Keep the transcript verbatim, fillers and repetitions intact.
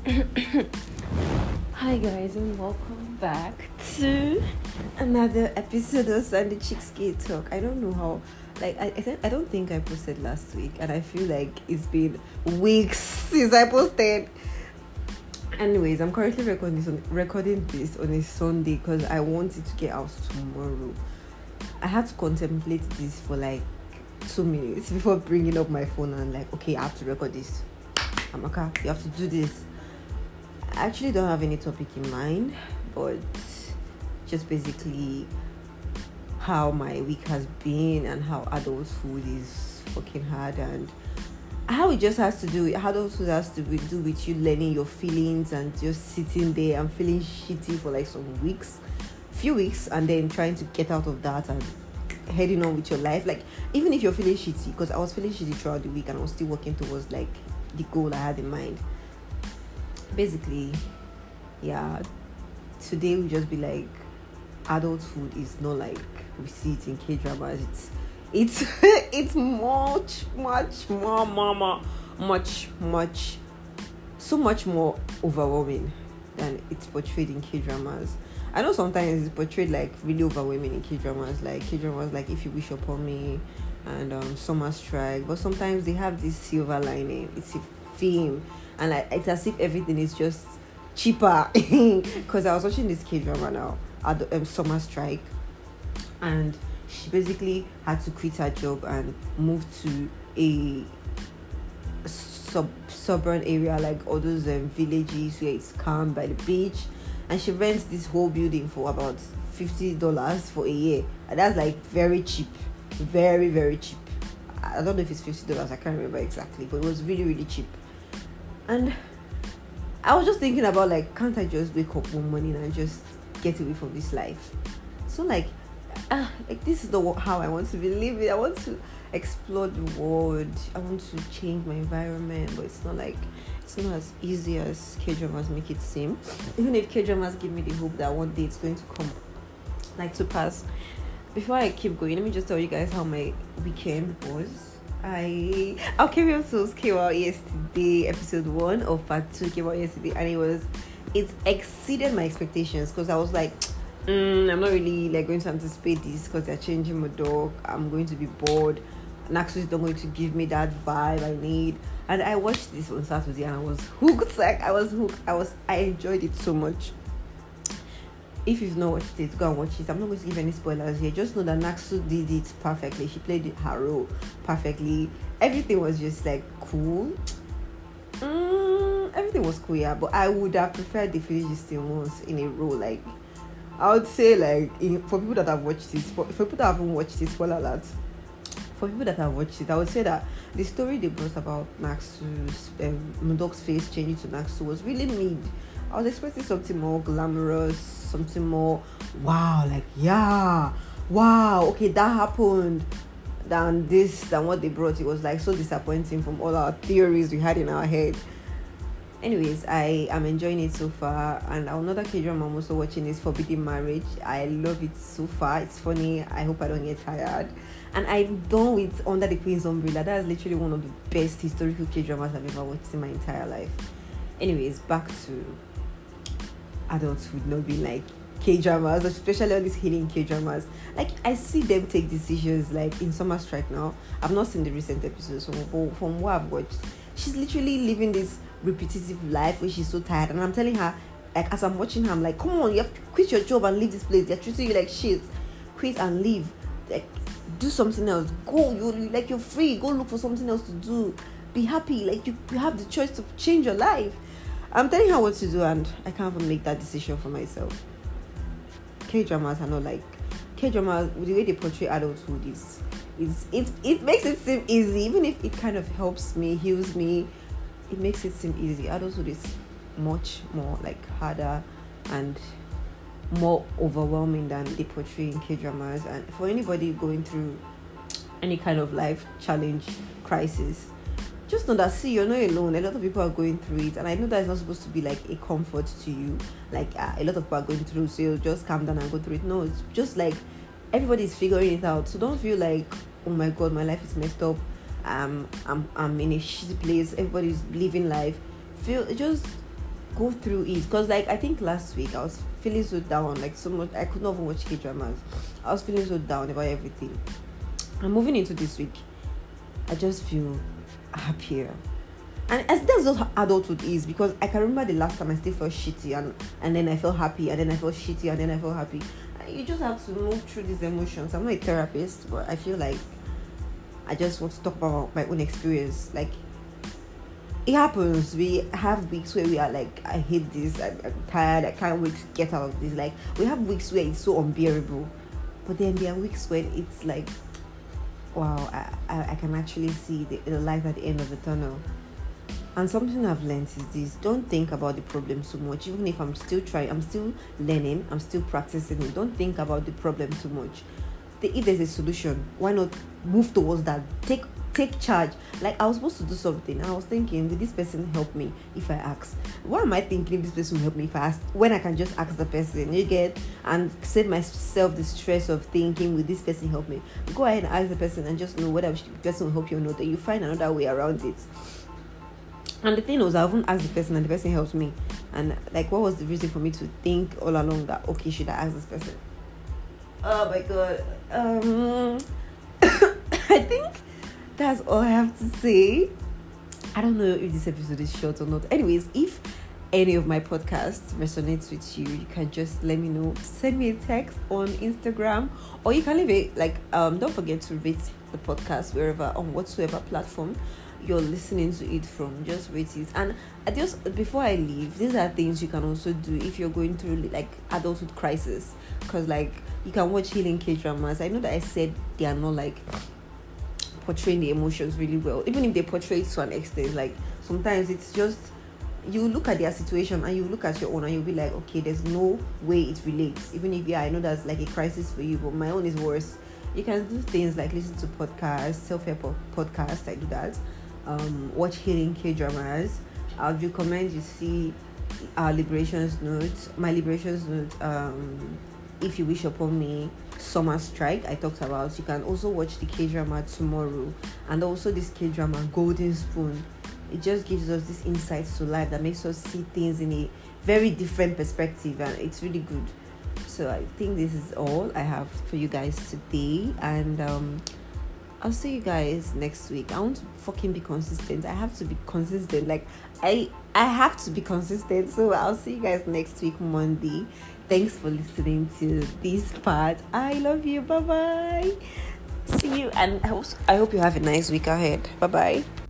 Hi guys and welcome back to another episode of Sunday Chicks Gay Talk. I don't know how, like I I, th- I don't think I posted last week, and I feel like it's been weeks since I posted. Anyways, I'm currently recording this on, recording this on a Sunday because I want it to get out tomorrow. I had to contemplate this for like two minutes before bringing up my phone and like, okay, I have to record this. Amaka, you have to do this. I actually don't have any topic in mind, but just basically how my week has been and how adulthood is fucking hard and how it just has to do with adulthood has to be, do with you learning your feelings and just sitting there and feeling shitty for like some weeks, few weeks, and then trying to get out of that and heading on with your life. Like even if you're feeling shitty, because I was feeling shitty throughout the week and I was still working towards like the goal I had in mind. Basically, yeah, today will just be like adulthood is not like we see it in K-dramas. It's it's it's much much more mama much much so much more overwhelming than it's portrayed in K-dramas. I know sometimes it's portrayed like really overwhelming in K-dramas, like K-dramas like If You Wish Upon Me and um, Summer Strike, but sometimes they have this silver lining. It's a theme, and like, it's as if everything is just cheaper. Because I was watching this K-drama now at the um, Summer Strike, and she basically had to quit her job and move to a sub suburban area, like all those um, villages where it's calm by the beach, and she rents this whole building for about fifty dollars for a year, and that's like very cheap, very very cheap. I don't know if it's fifty dollars, I can't remember exactly, but it was really really cheap. And I was just thinking about like, can't I just wake up one morning and just get away from this life? So like, ah, like this is the how I want to be living. I want to explore the world. I want to change my environment, but it's not like it's not as easy as K-dramas make it seem. Even if K-dramas give me the hope that one day it's going to come, like to pass. Before I keep going, let me just tell you guys how my weekend was. I our K-pop Souls came out yesterday. Episode one of part two came out yesterday, and it was it exceeded my expectations because I was like, mm, I'm not really like going to anticipate this because they're changing my dog. I'm going to be bored. Naxu is not going to give me that vibe I need. And I watched this on Saturday and I was hooked. Like I was hooked. I was I enjoyed it so much. If you've not watched it, go and watch it. I'm not going to give any spoilers here. Just know that Naxu did it perfectly. She played her role perfectly. Everything was just like cool. Mm, everything was cool, yeah. But I would have preferred the finish this thing once in a row. Like I would say, like in, for people that have watched it, for, for people that haven't watched it, spoiler alert. For people that have watched it, I would say that the story they brought about Naxu's um, Mudok's face changing to Naxu was really mid. I was expecting something more glamorous, something more wow, like yeah, wow, okay, that happened. Than this, than what they brought. It was like so disappointing from all our theories we had in our head. Anyways, I am enjoying it so far, and another K-drama I'm also watching is Forbidden Marriage. I love it so far. It's funny. I hope I don't get tired. And I'm done with Under the Queen's Umbrella. That is literally one of the best historical K-dramas I've ever watched in my entire life. Anyways, back to adulthood not being like K-dramas, especially all these healing K-dramas. Like I see them take decisions like in Summer Strike now. I've not seen the recent episodes, so from what I've watched, she's literally living this repetitive life where she's so tired, and I'm telling her, like as I'm watching her, I'm like, come on, you have to quit your job and leave this place. They're treating you like shit. Quit and leave. Like do something else. Go, you like you're free. Go look for something else to do. Be happy. Like you, you have the choice to change your life. I'm telling her what to do, and I can't even make that decision for myself. K-dramas are not like K-dramas. The way they portray adulthood is is it it makes it seem easy, even if it kind of helps me, heals me. It makes it seem easy. Adulthood is much more like harder and more overwhelming than they portray in K-dramas. And for anybody going through any kind of life challenge, crisis, just know that, see, you're not alone. A lot of people are going through it, and I know that it's not supposed to be like a comfort to you, like uh, a lot of people are going through, so you just calm down and go through it. No, it's just like everybody's figuring it out. So don't feel like, oh my god, my life is messed up, um I'm I'm in a shitty place, everybody's living life. Feel just go through it. Because like I think last week I was feeling so down, like so much I could not even watch K dramas. I was feeling so down about everything. I'm moving into this week. I just feel happier. And as that's what adulthood is, because I can remember the last time I still felt shitty and, and then I felt happy and then I felt shitty and then I felt happy. You just have to move through these emotions. I'm not a therapist, but I feel like I just want to talk about my own experience. Like, it happens. We have weeks where we are like, I hate this, I'm, I'm tired, I can't wait to get out of this. Like, we have weeks where it's so unbearable. But then there are weeks when it's like, wow, I, I, I can actually see the, the light at the end of the tunnel. And something I've learned is this: don't think about the problem so much. Even if I'm still trying, I'm still learning, I'm still practicing it. Don't think about the problem too much. The, if there's a solution, why not move towards that? Take take charge. Like, I was supposed to do something, and I was thinking, will this person help me if I ask? What am I thinking if this person will help me if I ask? When I can just ask the person, you get, and save myself the stress of thinking, will this person help me? Go ahead and ask the person and just know whether the person will help you or not. Then you find another way around it. And the thing was, I haven't asked the person and the person helped me. And like, what was the reason for me to think all along that, okay, should I ask this person? Oh my god. Um, I think that's all I have to say. I don't know if this episode is short or not. Anyways, if any of my podcasts resonates with you, you can just let me know. Send me a text on Instagram, or you can leave it like um don't forget to rate the podcast wherever, on whatsoever platform you're listening to it from. Just rate it. And I just, before I leave, these are things you can also do if you're going through like adulthood crisis, because like you can watch healing K dramas. I know that I said they are not like portraying the emotions really well, even if they portray it to an extent. Like, sometimes it's just, you look at their situation and you look at your own and you'll be like, okay, there's no way it relates. Even if, yeah, I know that's like a crisis for you, but my own is worse. You can do things like listen to podcasts, self-help podcasts. I do that. Um, watch healing K dramas. I would recommend you see our liberations note, my liberations note. Um, if you wish upon me, Summer Strike, I talked about. You can also watch the K drama Tomorrow, and also this K drama Golden Spoon. It just gives us this insights to life that makes us see things in a very different perspective, and it's really good. So I think this is all I have for you guys today, and um I'll see you guys next week. I want to fucking be consistent. I have to be consistent. Like, I I have to be consistent. So I'll see you guys next week, Monday. Thanks for listening to this part. I love you. Bye bye. See you, and I hope, I hope you have a nice week ahead. Bye bye.